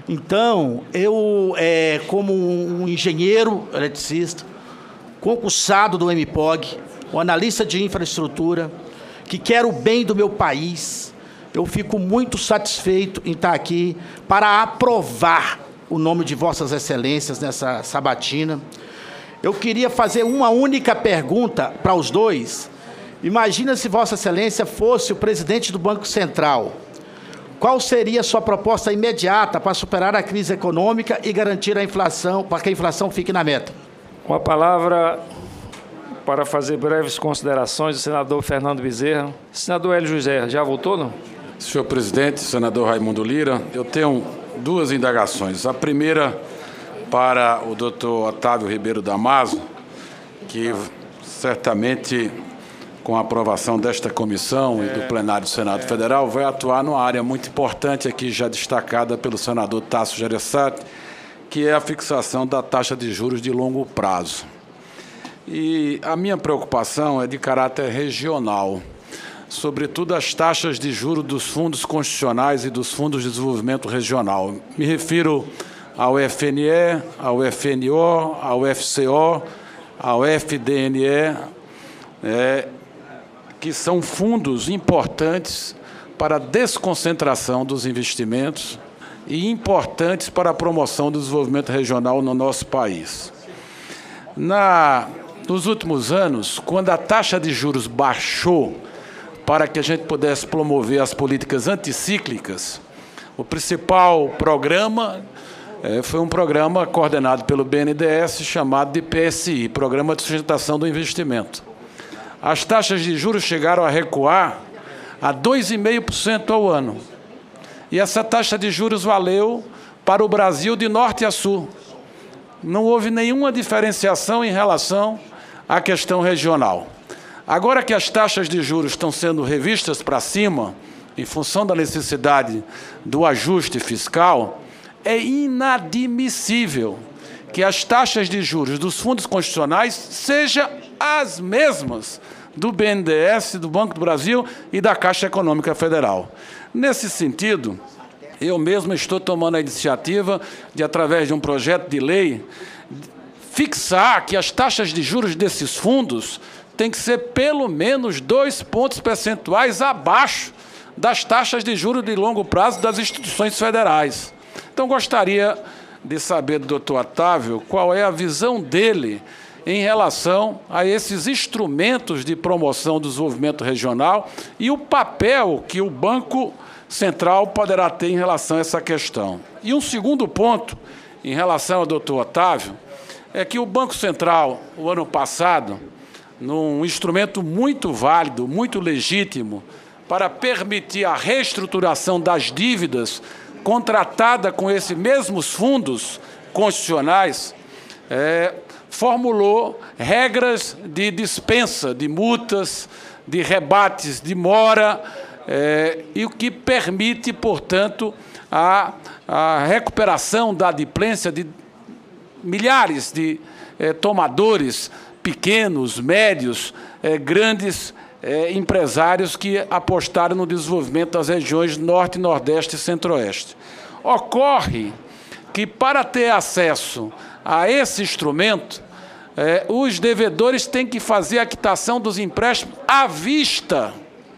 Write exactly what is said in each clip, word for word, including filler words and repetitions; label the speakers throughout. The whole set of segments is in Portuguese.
Speaker 1: Então, eu, é, como um engenheiro eletricista, concursado do M P O G, um analista de infraestrutura, que quero o bem do meu país, eu fico muito satisfeito em estar aqui para aprovar o nome de Vossas Excelências nessa sabatina. Eu queria fazer uma única pergunta para os dois. Imagina se Vossa Excelência fosse o presidente do Banco Central. Qual seria a sua proposta imediata para superar a crise econômica e garantir a inflação, para que a inflação fique na meta?
Speaker 2: Com a palavra, para fazer breves considerações, o senador Fernando Bezerra. Senador Hélio José, já voltou, não?
Speaker 3: Senhor presidente, senador Raimundo Lira, eu tenho duas indagações. A primeira para o doutor Otávio Ribeiro Damaso, que certamente, com a aprovação desta comissão e do plenário do Senado Federal, vai atuar numa área muito importante aqui, já destacada pelo senador Tasso Gereissati, que é a fixação da taxa de juros de longo prazo. E a minha preocupação é de caráter regional, sobretudo as taxas de juros dos fundos constitucionais e dos fundos de desenvolvimento regional. Me refiro ao F N E, ao F N O, ao F C O, ao F D N E, é, que são fundos importantes para a desconcentração dos investimentos e importantes para a promoção do desenvolvimento regional no nosso país. Na, nos últimos anos, quando a taxa de juros baixou para que a gente pudesse promover as políticas anticíclicas, o principal programa é, foi um programa coordenado pelo B N D E S chamado de P S I, Programa de Sustentação do Investimento. As taxas de juros chegaram a recuar a dois vírgula cinco por cento ao ano. E essa taxa de juros valeu para o Brasil de norte a sul. Não houve nenhuma diferenciação em relação à questão regional. Agora que as taxas de juros estão sendo revistas para cima, em função da necessidade do ajuste fiscal, é inadmissível que as taxas de juros dos fundos constitucionais sejam as mesmas do B N D E S, do Banco do Brasil e da Caixa Econômica Federal. Nesse sentido, eu mesmo estou tomando a iniciativa de, através de um projeto de lei, fixar que as taxas de juros desses fundos têm que ser pelo menos dois pontos percentuais abaixo das taxas de juros de longo prazo das instituições federais. Então, gostaria de saber do doutor Otávio qual é a visão dele em relação a esses instrumentos de promoção do desenvolvimento regional e o papel que o Banco Central poderá ter em relação a essa questão. E um segundo ponto, em relação ao doutor Otávio, é que o Banco Central, o ano passado, num instrumento muito válido, muito legítimo, para permitir a reestruturação das dívidas contratada com esses mesmos fundos constitucionais, é, formulou regras de dispensa de multas, de rebates de mora, é, e o que permite, portanto, a, a recuperação da adimplência de milhares de é, tomadores pequenos, médios, é, grandes é, empresários que apostaram no desenvolvimento das regiões Norte, Nordeste e Centro-Oeste. Ocorre que, para ter acesso a esse instrumento, é, os devedores têm que fazer a quitação dos empréstimos à vista,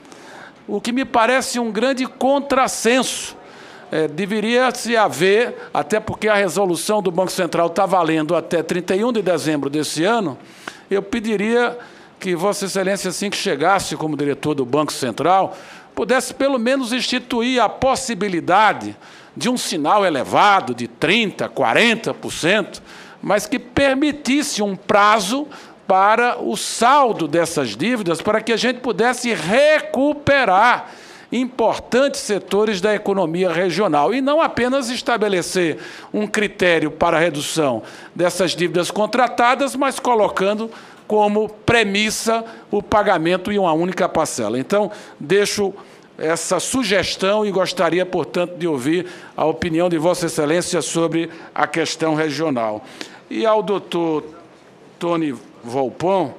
Speaker 3: o que me parece um grande contrassenso. É, deveria-se haver, até porque a resolução do Banco Central está valendo até trinta e um de dezembro desse ano, eu pediria que Vossa Excelência, assim que chegasse como diretor do Banco Central, pudesse pelo menos instituir a possibilidade de um sinal elevado de trinta por cento, quarenta por cento, mas que permitisse um prazo para o saldo dessas dívidas, para que a gente pudesse recuperar importantes setores da economia regional e não apenas estabelecer um critério para a redução dessas dívidas contratadas, mas colocando como premissa o pagamento em uma única parcela. Então, deixo essa sugestão e gostaria, portanto, de ouvir a opinião de Vossa Excelência sobre a questão regional. E ao doutor Tony Volpon,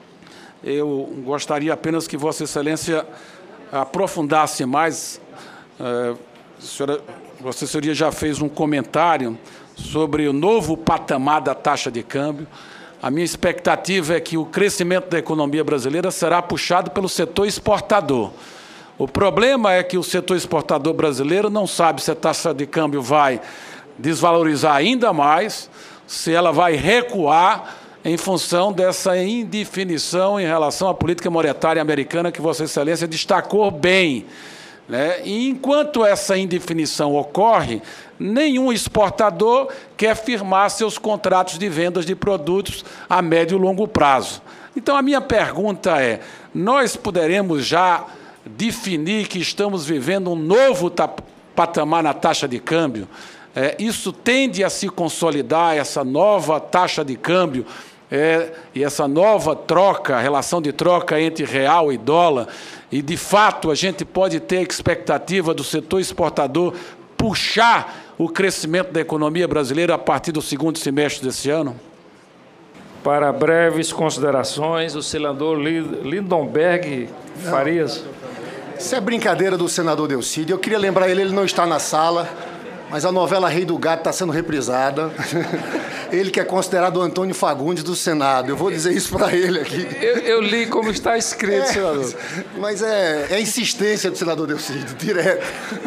Speaker 3: eu gostaria apenas que Vossa Excelência aprofundasse mais. A senhora Vossa Senhoria já fez um comentário sobre o novo patamar da taxa de câmbio. A minha expectativa é que o crescimento da economia brasileira será puxado pelo setor exportador. O problema é que o setor exportador brasileiro não sabe se a taxa de câmbio vai desvalorizar ainda mais, se ela vai recuar em função dessa indefinição em relação à política monetária americana que Vossa Excelência destacou bem, né? E enquanto essa indefinição ocorre, nenhum exportador quer firmar seus contratos de vendas de produtos a médio e longo prazo. Então, a minha pergunta é, nós poderemos já definir que estamos vivendo um novo patamar na taxa de câmbio? É, isso tende a se consolidar, essa nova taxa de câmbio, é, e essa nova troca, relação de troca entre real e dólar, e, de fato, a gente pode ter a expectativa do setor exportador puxar o crescimento da economia brasileira a partir do segundo semestre desse ano?
Speaker 2: Para breves considerações, o senador Lindenberg Farias.
Speaker 4: Isso é brincadeira do senador Delcídio. Eu queria lembrar ele, ele não está na sala, mas a novela Rei do Gato está sendo reprisada. Ele que é considerado o Antônio Fagundes do Senado. Eu vou dizer isso para ele aqui.
Speaker 2: Eu, eu li como está escrito,
Speaker 4: é,
Speaker 2: senador.
Speaker 4: Mas é, é insistência do senador Delcídio, direto.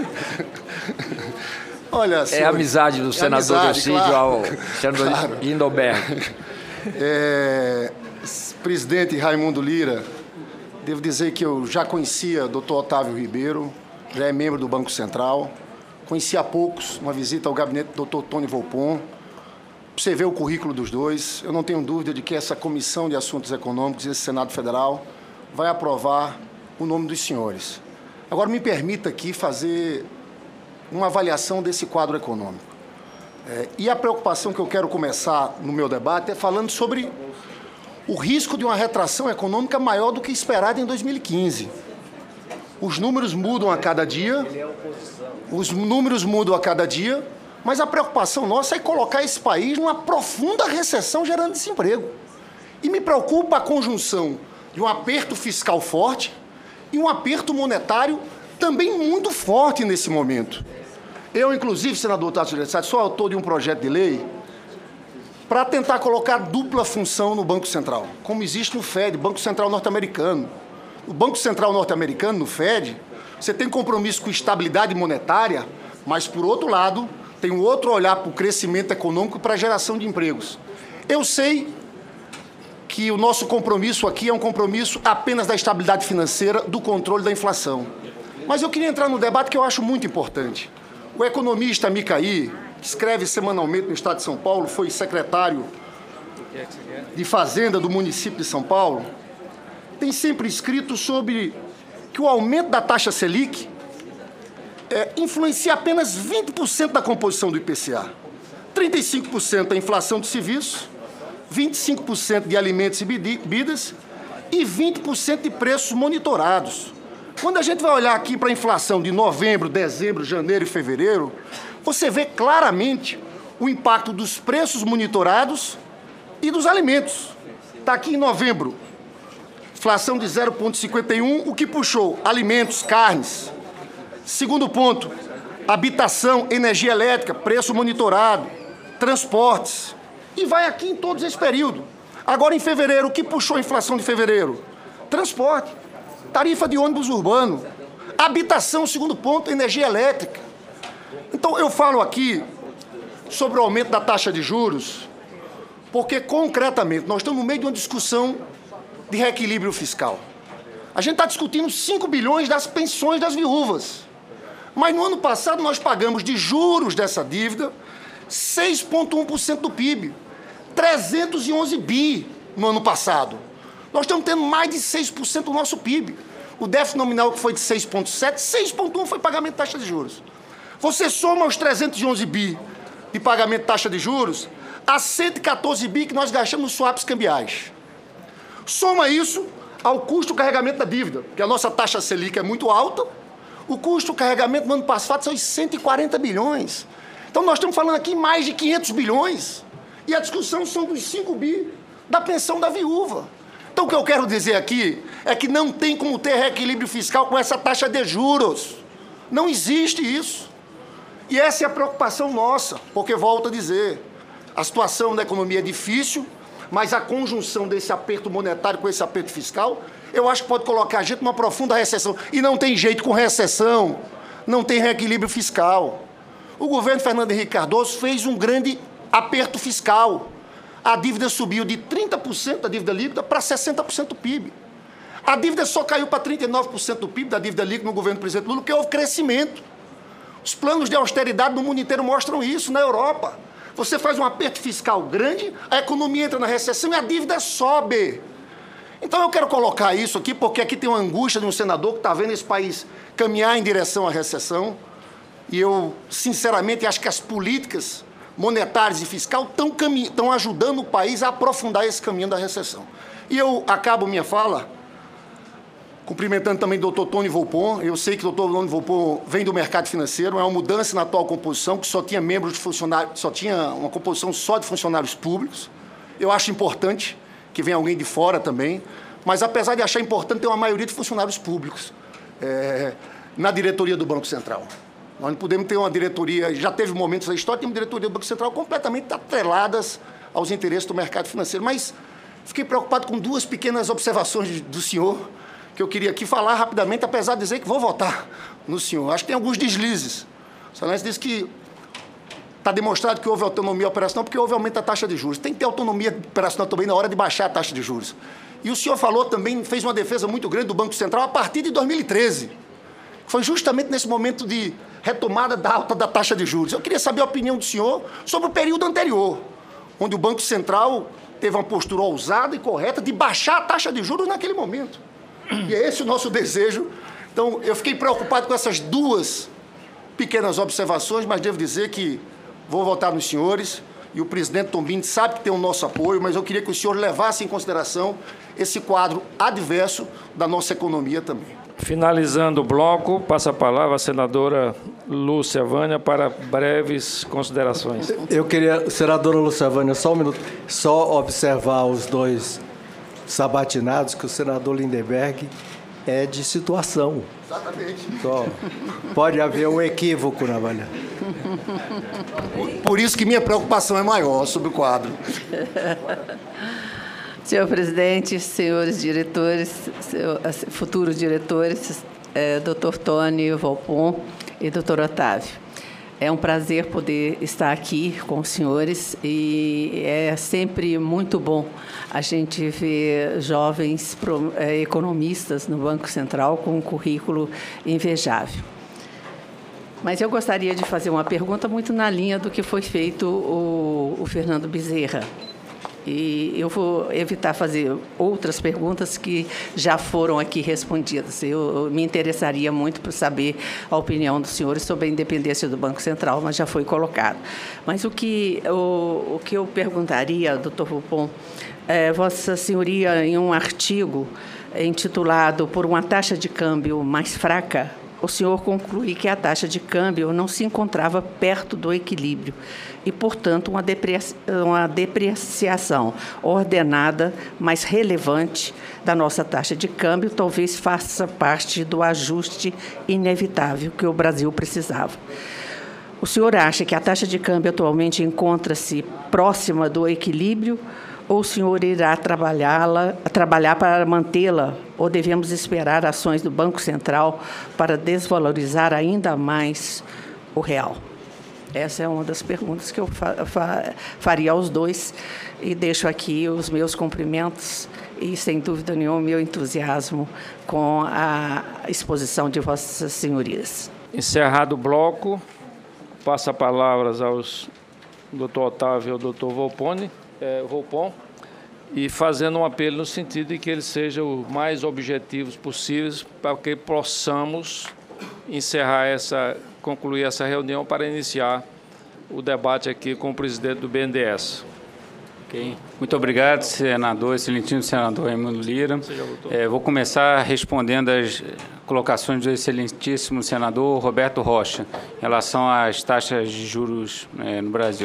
Speaker 4: Olha, senhor,
Speaker 5: é a amizade do é senador amizade, Delcídio claro, ao senador claro. Lindenberg.
Speaker 4: É, presidente Raimundo Lira, devo dizer que eu já conhecia o doutor Otávio Ribeiro, já é membro do Banco Central. Conheci há poucos, uma visita ao gabinete do doutor Tony Volpon. Você vê o currículo dos dois. Eu não tenho dúvida de que essa Comissão de Assuntos Econômicos e esse Senado Federal vai aprovar o nome dos senhores. Agora, me permita aqui fazer uma avaliação desse quadro econômico. É, e a preocupação que eu quero começar no meu debate é falando sobre o risco de uma retração econômica maior do que esperado em dois mil e quinze. Os números mudam a cada dia, os números mudam a cada dia, mas a preocupação nossa é colocar esse país numa profunda recessão gerando desemprego. E me preocupa a conjunção de um aperto fiscal forte e um aperto monetário também muito forte nesse momento. Eu, inclusive, senador Tasso Gereissati, sou autor de um projeto de lei para tentar colocar dupla função no Banco Central, como existe no Fed, Banco Central norte-americano. O Banco Central norte-americano, no Fed, você tem compromisso com estabilidade monetária, mas, por outro lado, tem um outro olhar para o crescimento econômico e para a geração de empregos. Eu sei que o nosso compromisso aqui é um compromisso apenas da estabilidade financeira, do controle da inflação. Mas eu queria entrar no debate que eu acho muito importante. O economista Micaí, que escreve semanalmente no Estado de São Paulo, foi secretário de Fazenda do município de São Paulo, tem sempre escrito sobre que o aumento da taxa Selic é, influencia apenas vinte por cento da composição do I P C A. trinta e cinco por cento da inflação de serviços, vinte e cinco por cento de alimentos e bebidas e vinte por cento de preços monitorados. Quando a gente vai olhar aqui para a inflação de novembro, dezembro, janeiro e fevereiro, você vê claramente o impacto dos preços monitorados e dos alimentos. Está aqui em novembro, inflação de zero vírgula cinquenta e um, o que puxou alimentos, carnes. Segundo ponto, habitação, energia elétrica, preço monitorado, transportes. E vai aqui em todos esse período. Agora, em fevereiro, o que puxou a inflação de fevereiro? Transporte, tarifa de ônibus urbano, habitação, segundo ponto, energia elétrica. Então, eu falo aqui sobre o aumento da taxa de juros, porque, concretamente, nós estamos no meio de uma discussão de reequilíbrio fiscal. A gente está discutindo cinco bilhões das pensões das viúvas. Mas, no ano passado, nós pagamos de juros dessa dívida seis vírgula um por cento do P I B. trezentos e onze bi no ano passado. Nós estamos tendo mais de seis por cento do nosso P I B. O déficit nominal que foi de seis vírgula sete, seis vírgula um foi pagamento de taxa de juros. Você soma os trezentos e onze bi de pagamento de taxa de juros a cento e quatorze bi que nós gastamos nos swaps cambiais. Soma isso ao custo do carregamento da dívida, que a nossa taxa Selic é muito alta. O custo do carregamento no ano passado são cento e quarenta bilhões. Então, nós estamos falando aqui mais de quinhentos bilhões. E a discussão são dos cinco bi da pensão da viúva. Então, o que eu quero dizer aqui é que não tem como ter reequilíbrio fiscal com essa taxa de juros. Não existe isso. E essa é a preocupação nossa, porque, volto a dizer, a situação da economia é difícil, mas a conjunção desse aperto monetário com esse aperto fiscal, eu acho que pode colocar a gente numa profunda recessão. E não tem jeito com recessão, não tem reequilíbrio fiscal. O governo Fernando Henrique Cardoso fez um grande aperto fiscal. A dívida subiu de trinta por cento da dívida líquida para sessenta por cento do P I B. A dívida só caiu para trinta e nove por cento do P I B da dívida líquida no governo do presidente Lula, porque houve crescimento. Os planos de austeridade no mundo inteiro mostram isso. Na Europa, você faz um aperto fiscal grande, a economia entra na recessão e a dívida sobe. Então eu quero colocar isso aqui, porque aqui tem uma angústia de um senador que está vendo esse país caminhar em direção à recessão. E eu, sinceramente, acho que as políticas monetárias e fiscal estão estão ajudando o país a aprofundar esse caminho da recessão. E eu acabo minha fala cumprimentando também o doutor Tony Volpon. Eu sei que o doutor Tony Volpon vem do mercado financeiro, é uma mudança na atual composição, que só tinha membros de funcionários, só tinha uma composição só de funcionários públicos. Eu acho importante que venha alguém de fora também, mas apesar de achar importante ter uma maioria de funcionários públicos é, na diretoria do Banco Central. Nós não podemos ter uma diretoria, já teve momentos da história, tem uma diretoria do Banco Central completamente atreladas aos interesses do mercado financeiro. Mas fiquei preocupado com duas pequenas observações do senhor, que eu queria aqui falar rapidamente, apesar de dizer que vou votar no senhor. Acho que tem alguns deslizes. O Excelência disse que está demonstrado que houve autonomia operacional porque houve aumento da taxa de juros. Tem que ter autonomia operacional também na hora de baixar a taxa de juros. E o senhor falou também, fez uma defesa muito grande do Banco Central a partir de dois mil e treze. Foi justamente nesse momento de retomada da alta da taxa de juros. Eu queria saber a opinião do senhor sobre o período anterior, onde o Banco Central teve uma postura ousada e correta de baixar a taxa de juros naquele momento. E é esse o nosso desejo. Então, eu fiquei preocupado com essas duas pequenas observações, mas devo dizer que vou votar nos senhores, e o presidente Tombini sabe que tem o nosso apoio, mas eu queria que o senhor levasse em consideração esse quadro adverso da nossa economia também.
Speaker 2: Finalizando o bloco, passa a palavra a senadora Lúcia Vânia para breves considerações.
Speaker 6: Eu queria, senadora Lúcia Vânia, só um minuto, só observar os dois sabatinados, que o senador Lindenberg é de situação.
Speaker 4: Exatamente.
Speaker 6: Só pode haver um equívoco na avaliação.
Speaker 4: Por isso que minha preocupação é maior sobre o quadro.
Speaker 7: Senhor presidente, senhores diretores, futuros diretores, é, doutor Tony Volpon e doutor Otávio. É um prazer poder estar aqui com os senhores e é sempre muito bom a gente ver jovens economistas no Banco Central com um currículo invejável. Mas eu gostaria de fazer uma pergunta muito na linha do que foi feito o, o Fernando Bezerra. E eu vou evitar fazer outras perguntas que já foram aqui respondidas. Eu, eu me interessaria muito por saber a opinião dos senhores sobre a independência do Banco Central, mas já foi colocado. Mas o que, o, o que eu perguntaria, doutor Volpon, é, Vossa Senhoria, em um artigo intitulado Por uma taxa de câmbio mais fraca, o senhor conclui que a taxa de câmbio não se encontrava perto do equilíbrio e, portanto, uma, deprecia, uma depreciação ordenada, mas relevante, da nossa taxa de câmbio talvez faça parte do ajuste inevitável que o Brasil precisava. O senhor acha que a taxa de câmbio atualmente encontra-se próxima do equilíbrio ou o senhor irá trabalhá-la, trabalhar para mantê-la, ou devemos esperar ações do Banco Central para desvalorizar ainda mais o real? Essa é uma das perguntas que eu fa fa faria aos dois, e deixo aqui os meus cumprimentos e, sem dúvida nenhuma, o meu entusiasmo com a exposição de Vossas Senhorias.
Speaker 2: Encerrado o bloco, passo a palavra aos doutor Otávio e ao doutor Volpone. É, Volpon, e fazendo um apelo no sentido de que eles sejam os mais objetivos possíveis para que possamos encerrar essa, concluir essa reunião para iniciar o debate aqui com o presidente do B N D E S.
Speaker 8: Okay. Muito obrigado, senador, excelentíssimo senador Raimundo Lira. É, vou começar respondendo as colocações do excelentíssimo senador Roberto Rocha em relação às taxas de juros é, no Brasil.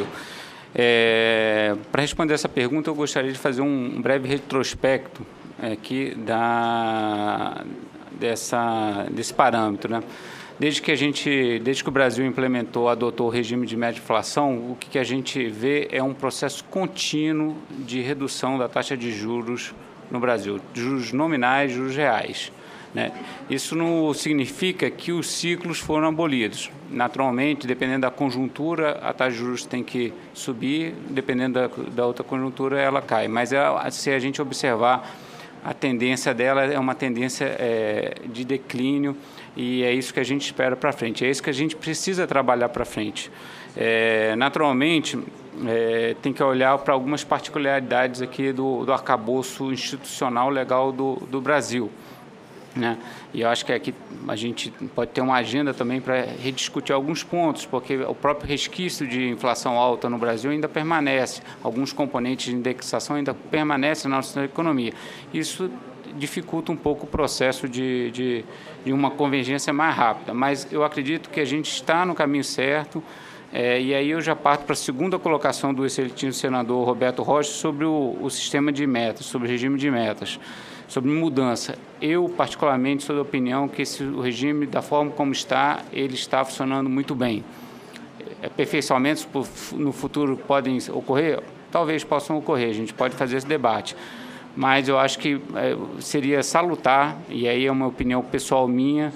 Speaker 8: É, para responder essa pergunta, eu gostaria de fazer um breve retrospecto aqui da, dessa, desse parâmetro, né? Desde que a gente, desde que o Brasil implementou, adotou o regime de média inflação, o que, que a gente vê é um processo contínuo de redução da taxa de juros no Brasil, juros nominais, juros reais, né? Isso não significa que os ciclos foram abolidos. Naturalmente, dependendo da conjuntura, a taxa de juros tem que subir, dependendo da, da outra conjuntura, ela cai. Mas é, se a gente observar, a tendência dela é uma tendência é, de declínio, e é isso que a gente espera para frente, é isso que a gente precisa trabalhar para frente. É, naturalmente, é, tem que olhar para algumas particularidades aqui do, do arcabouço institucional legal do, do Brasil, né? E eu acho que aqui a gente pode ter uma agenda também para rediscutir alguns pontos, porque o próprio resquício de inflação alta no Brasil ainda permanece, alguns componentes de indexação ainda permanecem na nossa economia. Isso dificulta um pouco o processo de, de, de uma convergência mais rápida, mas eu acredito que a gente está no caminho certo. É, e aí eu já parto para a segunda colocação do excelentíssimo senador Roberto Rocha sobre o, o sistema de metas, sobre o regime de metas, sobre mudança. Eu, particularmente, sou da opinião que esse, o regime, da forma como está, ele está funcionando muito bem. Aperfeiçoamentos no futuro podem ocorrer? Talvez possam ocorrer, a gente pode fazer esse debate. Mas eu acho que é, seria salutar, e aí é uma opinião pessoal minha,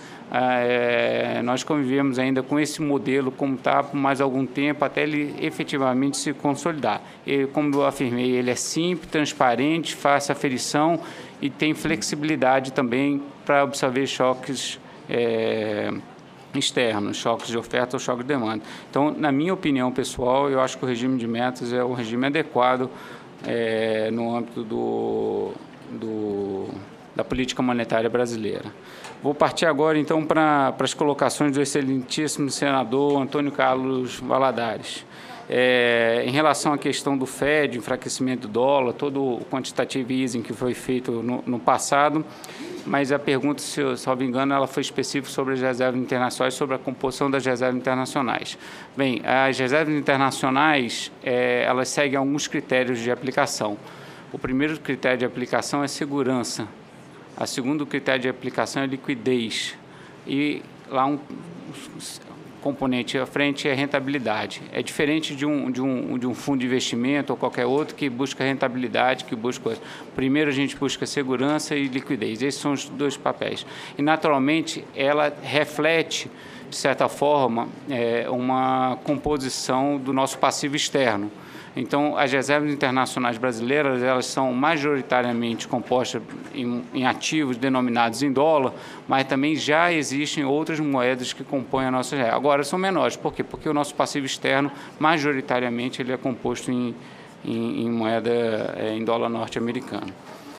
Speaker 8: é, nós convivemos ainda com esse modelo como está por mais algum tempo, até ele efetivamente se consolidar. Ele, como eu afirmei, ele é simples, transparente, faz aferição e tem flexibilidade também para absorver choques é, externos, choques de oferta ou choques de demanda. Então, na minha opinião pessoal, eu acho que o regime de metas é o regime adequado É, no âmbito do, do, da política monetária brasileira. Vou partir agora, então, para as colocações do excelentíssimo senador Antônio Carlos Valadares. É, em relação à questão do F E D, enfraquecimento do dólar, todo o quantitative easing que foi feito no, no passado, mas a pergunta, se eu salvo engano, ela foi específica sobre as reservas internacionais, sobre a composição das reservas internacionais. Bem, as reservas internacionais, é, elas seguem alguns critérios de aplicação. O primeiro critério de aplicação é segurança. O segundo critério de aplicação é liquidez. E lá um componente à frente é rentabilidade. É diferente de um, de, um, de um fundo de investimento ou qualquer outro que busca rentabilidade, que busca... Primeiro a gente busca segurança e liquidez. Esses são os dois papéis. E, naturalmente, ela reflete, de certa forma, é, uma composição do nosso passivo externo. Então, as reservas internacionais brasileiras, elas são majoritariamente compostas em, em ativos denominados em dólar, mas também já existem outras moedas que compõem a nossa real. Agora, são menores. Por quê? Porque o nosso passivo externo, majoritariamente, ele é composto em, em, em moeda, é, em dólar norte-americano.